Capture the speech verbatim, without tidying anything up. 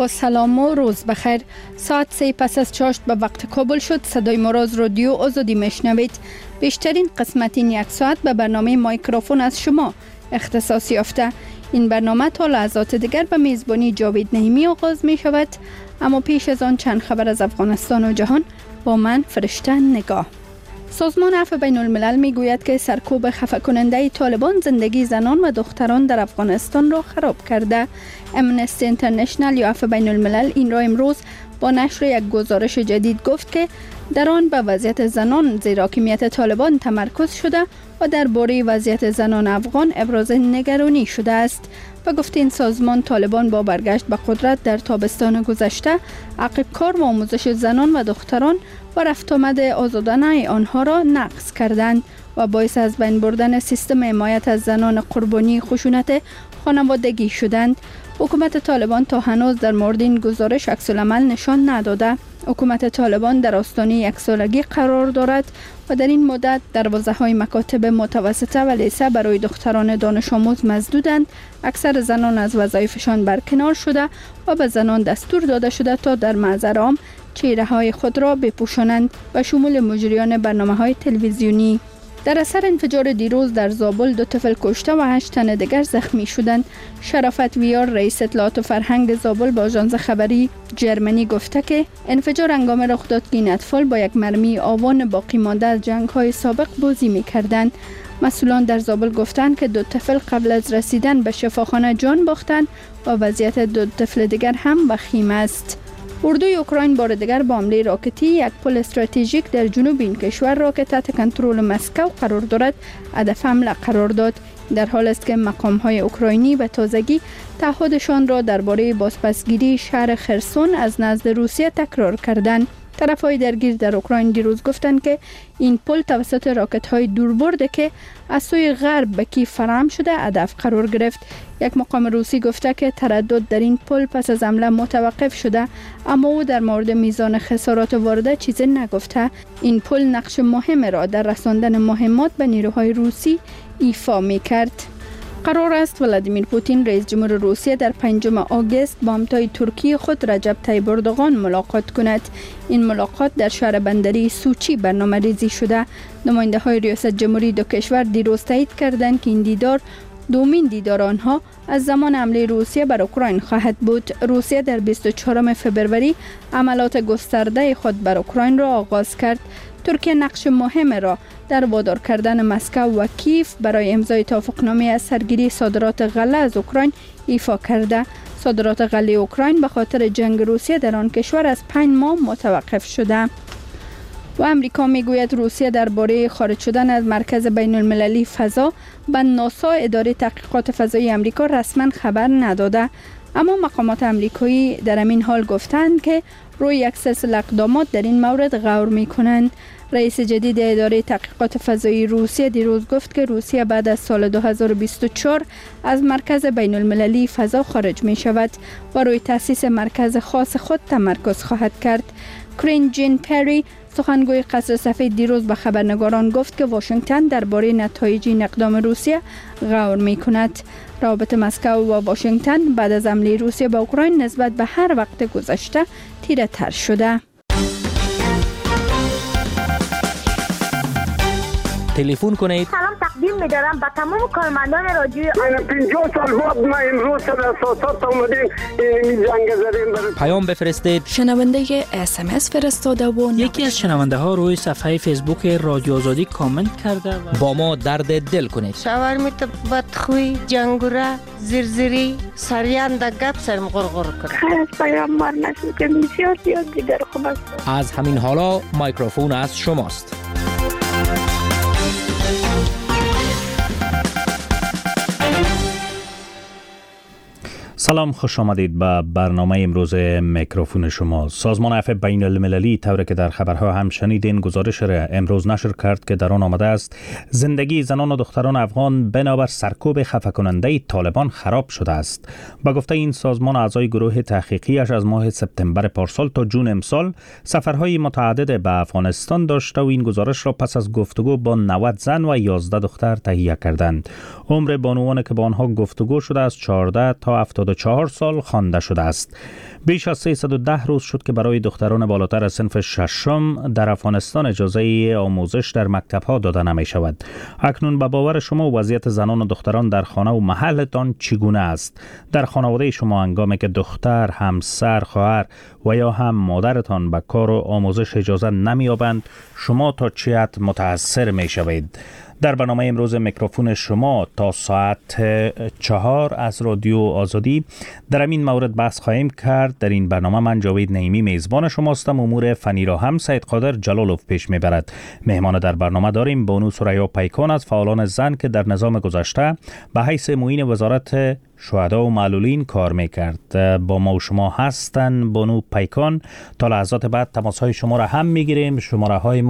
با سلام و روز بخیر. ساعت سه پس از چاشت به وقت کابل شد. صدای ما را از رادیو آزادی میشنوید. بیشترین قسمت این یک ساعت به برنامه مایکروفون از شما اختصاص یافته. این برنامه تا لحظات دیگر به میزبانی جاوید نعیمی آغاز می شود. اما پیش از آن چند خبر از افغانستان و جهان با من فرشته نگاه. سازمان عفو بین الملل می گوید که سرکوب خفه کننده طالبان زندگی زنان و دختران در افغانستان را خراب کرده. امنستی اینترنشنل یا عفو بین الملل این را امروز با نشر یک گزارش جدید گفت که در آن به وضعیت زنان زیر حاکمیت طالبان تمرکز شده و درباره وضعیت زنان افغان ابراز نگرانی شده است. و گفت این سازمان طالبان با برگشت به قدرت در تابستان گذشته عقب کار و آموزش زنان و دختران و رفت آمد آزادانه آنها را نقض کردند و باعث از بین بردن سیستم حمایت از زنان قربانی خشونت خانوادگی شدند. حکومت طالبان تا هنوز در مورد این گزارش عکس‌العمل نشان نداده. حکومت طالبان در آستانه یک سالگی قرار دارد و در این مدت دروازه‌های مکاتب متوسطه و لیسه برای دختران دانش آموز مسدودند. اکثر زنان از وظایفشان برکنار شده و به زنان دستور داده شده تا در محضر عام چهره‌های خود را بپوشانند و شمول مجریان برنامه‌های تلویزیونی. در اثر انفجار دیروز در زابل دو طفل کشته و هشت تن دیگر زخمی شدند. شرافت ویار رئیس اطلاعات و فرهنگ زابل با آژانس خبری جرمنی گفته که انفجار هنگام رخ داد که این اطفال با یک مرمی آوان باقی مانده از جنگ‌های سابق بازی می‌کردند. مسئولان در زابل گفتند که دو طفل قبل از رسیدن به شفاخانه جان باختند و وضعیت دو طفل دیگر هم وخیم است. اردوی اوکراین بار دیگر با حمله راکتی یک پل استراتژیک در جنوب این کشور را که تحت کنترل مسکو قرار دارد هدف حمله قرار داد، در حالی است که مقام‌های اوکراینی به تازگی تعهدشان را درباره بازپسگیری شهر خرسون از نزد روسیه تکرار کردند. طرف‌های درگیر در اوکراین دیروز گفتند که این پل توسط راکت‌های دوربرد که از سوی غرب به کیف فراهم شده هدف قرار گرفت. یک مقام روسی گفته که تردد در این پل پس از حمله متوقف شده، اما او در مورد میزان خسارات وارده چیزی نگفته. این پل نقش مهم را در رساندن مهمات به نیروهای روسی ایفا می‌کرد. قرار است ولادیمیر پوتین رئیس جمهور روسیه در پنجم آگوست با همتای ترکی خود رجب طیب اردوغان ملاقات کند. این ملاقات در شهر بندری سوچی برنامه ریزی شده. نماینده های ریاست جمهوری دو کشور دیروز تایید کردند که این دیدار دومین دیدار آنها از زمان حمله روسیه بر اوکراین خواهد بود. روسیه در بیست و چهارم فوریه عملیات گسترده خود بر اوکراین را آغاز کرد. ترکیه نقش مهم را در وادار کردن مسکو و کیف برای امضای توافقنامه از سرگیری صادرات غله از اوکراین ایفا کرده. صادرات غله اوکراین به خاطر جنگ روسیه در آن کشور از پنج ماه متوقف شده. و امریکا میگوید روسیه درباره خارج شدن از مرکز بین المللی فضا به ناسا اداره تحقیقات فضایی امریکا رسما خبر نداده، اما مقامات امریکایی در همین حال گفتند که روی یک سلسله اقدامات در این مورد غور می‌کنند. رئیس جدید اداره تحقیقات فضایی روسیه دیروز گفت که روسیه بعد از سال دو هزار و بیست و چهار از مرکز بین المللی فضا خارج می شود و روی تأسیس مرکز خاص خود تمرکز خواهد کرد. کرین جین پری سخنگوی قصر سفید دیروز به خبرنگاران گفت که واشنگتن درباره نتایج این اقدام روسیه غور می کند. روابط مسکو و واشنگتن بعد از حمله روسیه به اوکراین نسبت به هر وقت گذشته تیره تر شده. تلفن کنید. سلام تقدیم می‌دارم به تمام کارمندان رادیوی آزادی. پنجاه سال بعد ما امروز در اساسات اومدیم این جنگ زدیم. پیام بفرستید. شنونده اس ام اس فرستاده و یکی از شنونده ها روی صفحه فیسبوک رادیو آزادی کامنت کرده و با ما درد دل کنید. شاورمیت بدخوی، جنگوره، زرزری، سریان در گپ سرم غرغر کنه. خیلی از پیام مار نشد که بسیار زیاد دیگر خوب است. از همین حالا مایکروفون از شماست. سلام، خوش آمدید به برنامه امروز میکروفون شما. سازمان عفو بین المللی طوری که در خبرها هم شنیدین گزارش را امروز نشر کرد که در آن آمده است زندگی زنان و دختران افغان بنابر سرکوب خفه کننده طالبان خراب شده است. با گفته این سازمان اعضای گروه تحقیقیش از ماه سپتامبر پارسال تا جون امسال سفرهای متعدد به افغانستان داشته و این گزارش را پس از گفتگو با نود زن و یازده دختر تهیه کردند. عمر بانوان که با آنها گفتگو شده از چهارده تا هفتاد و چهار سال خوانده شده است. بیش از سیصد و ده روز شد که برای دختران بالاتر از صنف ششم در افغانستان اجازه آموزش در مکتب‌ها داده نمی شود. اکنون به باور شما وضعیت زنان و دختران در خانه و محلتان چگونه است؟ در خانواده شما هنگامی که دختر، همسر، خواهر و یا هم مادرتان به کار و آموزش اجازه نمی‌یابند، شما تا چه حد متاثر می‌شوید؟ در برنامه امروز میکروفون شما تا ساعت چهار از رادیو آزادی در این مورد بحث خواهیم کرد. در این برنامه من جاوید نعیمی میزبان شماستم. امور فنی را هم سید قادر جلالوف پیش میبرد. مهمان در برنامه داریم بانو سریا پیکان از فعالان زن که در نظام گذشته به حیث معین وزارت شهدا و معلولین کار میکرد. با ما و شما هستن بانو پیکان. تا لحظات بعد تماس های شما را هم میگیریم. شماره های ما